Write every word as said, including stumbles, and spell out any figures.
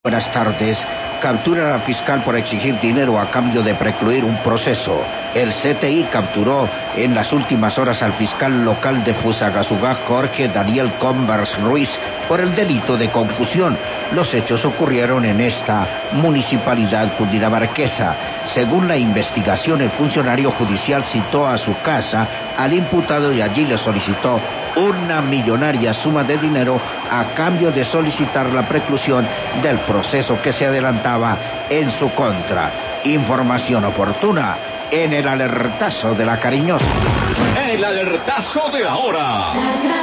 Buenas tardes. Capturan al fiscal por exigir dinero a cambio de precluir un proceso. El C T I capturó en las últimas horas al fiscal local de Fusagasugá, Jorge Daniel Convers Ruiz, por el delito de concusión. Los hechos ocurrieron en esta municipalidad cundinamarquesa. Según la investigación, el funcionario judicial citó a su casa al imputado y allí le solicitó una millonaria suma de dinero a cambio de solicitar la preclusión del proceso que se adelantaba en su contra. Información oportuna en el alertazo de la cariñosa. El alertazo de la hora.